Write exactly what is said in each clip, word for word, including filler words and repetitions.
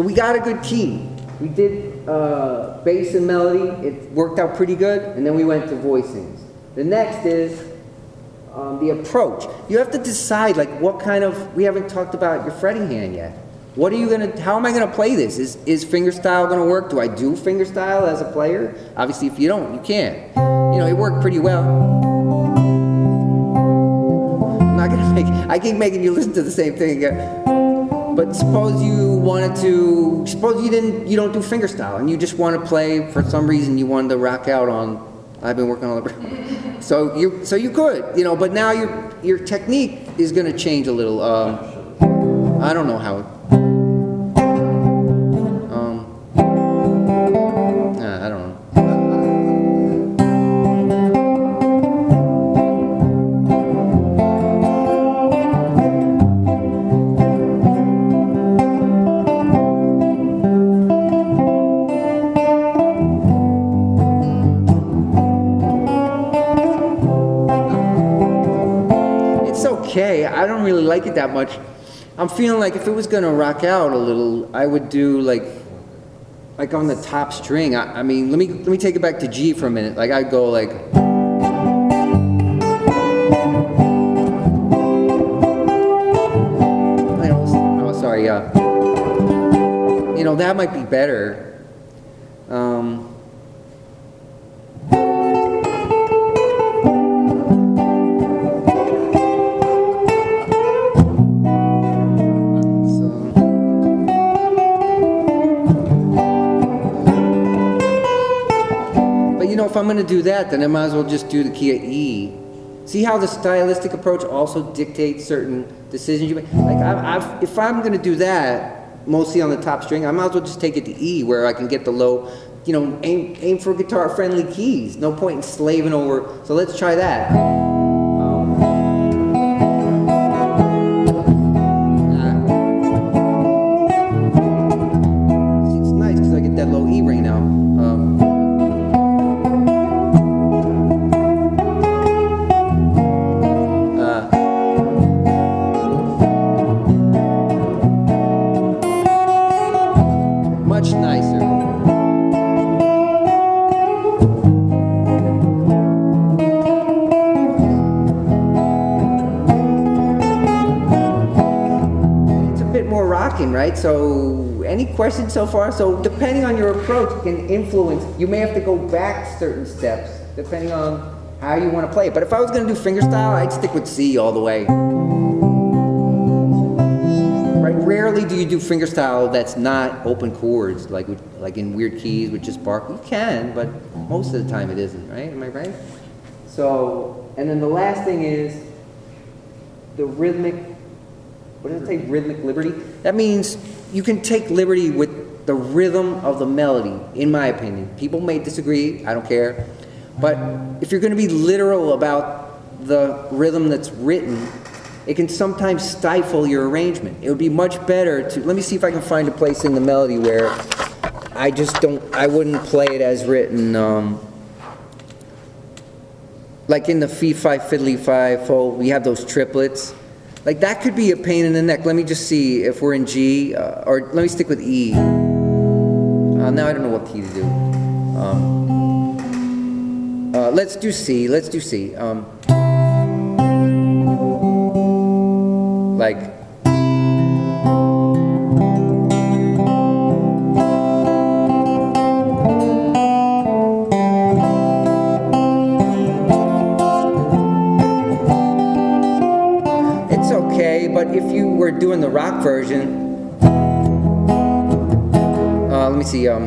So we got a good key. We did uh, bass and melody. It worked out pretty good, and then we went to voicings. The next is um, the approach. You have to decide, like, what kind of, we haven't talked about your fretting hand yet. What are you going to, how am I going to play this? Is, is fingerstyle going to work? Do I do fingerstyle as a player? Obviously, if you don't, you can't. You know, it worked pretty well. I'm not going to make, I keep making you listen to the same thing again. But suppose you wanted to, suppose you didn't, you don't do fingerstyle, and you just want to play, for some reason you wanted to rock out on, I've been working on the, so you, so you could, you know, but now your, your technique is going to change a little. Um, I don't know how it, um, I don't know. Okay, I don't really like it that much. I'm feeling like if it was going to rock out a little, I would do like, like on the top string. I, I mean, let me let me take it back to G for a minute. Like I'd go like. Oh, sorry. Uh, you know, that might be better. Um, if I'm going to do that, then I might as well just do the key of E. See how the stylistic approach also dictates certain decisions you make? Like, I, I've, if I'm going to do that, mostly on the top string, I might as well just take it to E, where I can get the low, you know, aim, aim for guitar-friendly keys. No point in slaving over, so let's try that. Um, uh, see, it's nice because I get that low E ring now. Um, right? So any questions so far? So depending on your approach, it can influence. You may have to go back certain steps depending on how you want to play it. But if I was going to do fingerstyle, I'd stick with C all the way. Right? Rarely do you do fingerstyle that's not open chords, like like in weird keys with just bark. You can, but most of the time it isn't, right? Am I right? So, and then the last thing is the rhythmic. What does it say? Rhythmic liberty? That means you can take liberty with the rhythm of the melody, in my opinion. People may disagree, I don't care. But if you're going to be literal about the rhythm that's written, it can sometimes stifle your arrangement. It would be much better to, let me see if I can find a place in the melody where I just don't, I wouldn't play it as written, um, like in the fee-fi, fiddly-fi, fo, we have those triplets. Like that could be a pain in the neck. Let me just see if we're in G, uh, or let me stick with E. Uh, now I don't know what key to do. Um, uh, let's do C. Let's do C. Um, like. But if you were doing the rock version, uh, let me see, um,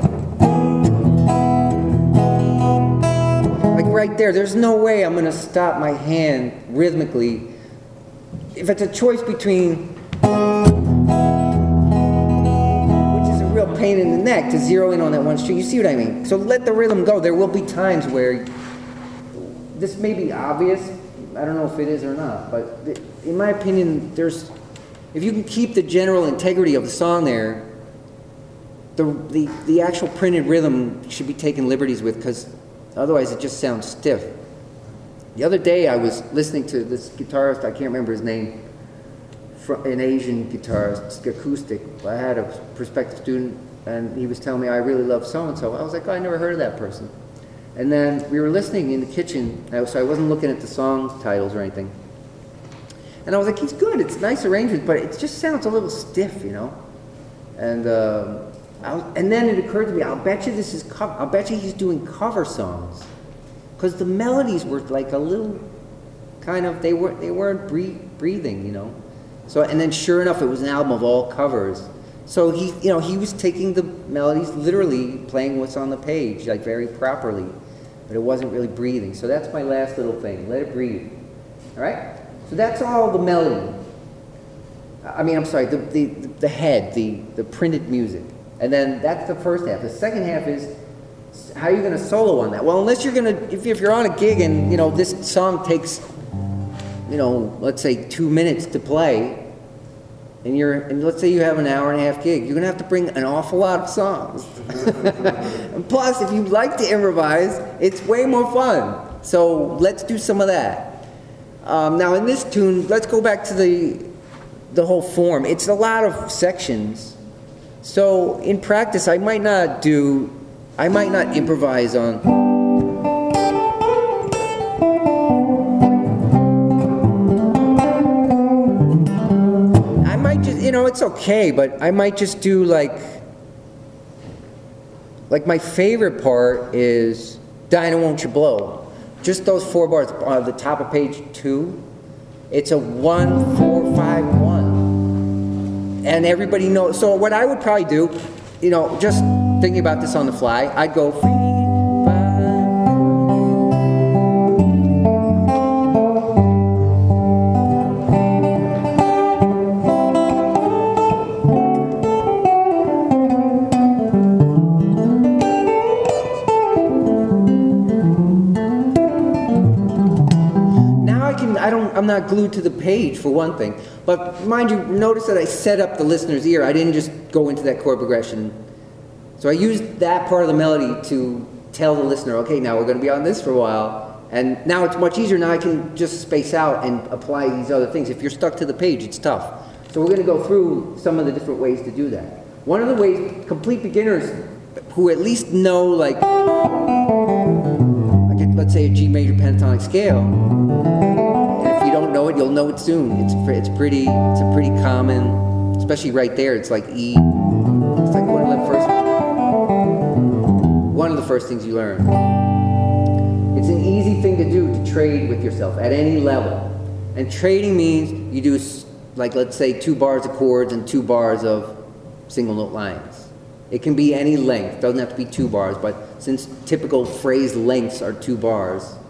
like right there, there's no way I'm going to stop my hand rhythmically. If it's a choice between, which is a real pain in the neck to zero in on that one string, you see what I mean? So let the rhythm go. There will be times where this may be obvious. I don't know if it is or not, but in my opinion, there's, if you can keep the general integrity of the song there, the the, the actual printed rhythm should be taken liberties with, because otherwise it just sounds stiff. The other day I was listening to this guitarist, I can't remember his name, fr an Asian guitarist, acoustic. I had a prospective student, and he was telling me, I really love so-and-so. I was like, oh, I never heard of that person. And then we were listening in the kitchen, so I wasn't looking at the song titles or anything. And I was like, he's good, it's nice arrangement, but it just sounds a little stiff, you know? And, uh, I was, and then it occurred to me, I'll bet you this is, co I'll bet you he's doing cover songs. Because the melodies were like a little, kind of, they, were, they weren't breath breathing, you know? So, and then sure enough, it was an album of all covers. So he, you know, he was taking the melodies, literally playing what's on the page, like very properly. But it wasn't really breathing. So that's my last little thing, let it breathe. All right? So that's all the melody. I mean, I'm sorry, the, the, the head, the, the printed music. And then that's the first half. The second half is, how are you going to solo on that? Well, unless you're going to, if, if you're on a gig and, you know, this song takes, you know, let's say two minutes to play, and you're, and let's say you have an hour and a half gig, you're going to have to bring an awful lot of songs. And plus, if you like to improvise, it's way more fun. So let's do some of that. Um, now in this tune, let's go back to the, the whole form. It's a lot of sections. So in practice, I might not do, I might not improvise on. I might just, you know, it's okay, but I might just do like, like my favorite part is Dinah Won't You Blow. Just those four bars, uh, the top of page two. It's a one, four, five, one. And everybody knows, so what I would probably do, you know, just thinking about this on the fly, I'd go three, five. Now I can, I don't, I'm not glued to the page for one thing. But mind you, notice that I set up the listener's ear. I didn't just go into that chord progression. So I used that part of the melody to tell the listener, okay, now we're going to be on this for a while. And now it's much easier. Now I can just space out and apply these other things. If you're stuck to the page, it's tough. So we're going to go through some of the different ways to do that. One of the ways, complete beginners who at least know, like, like let's say a G major pentatonic scale. If you don't know it, you'll know it soon. It's it's pretty it's a pretty common, especially right there. It's like E. It's like one of the first one of the first things you learn. It's an easy thing to do to trade with yourself at any level. And trading means you do, like, let's say two bars of chords and two bars of single note lines. It can be any length. It doesn't have to be two bars, but since typical phrase lengths are two bars,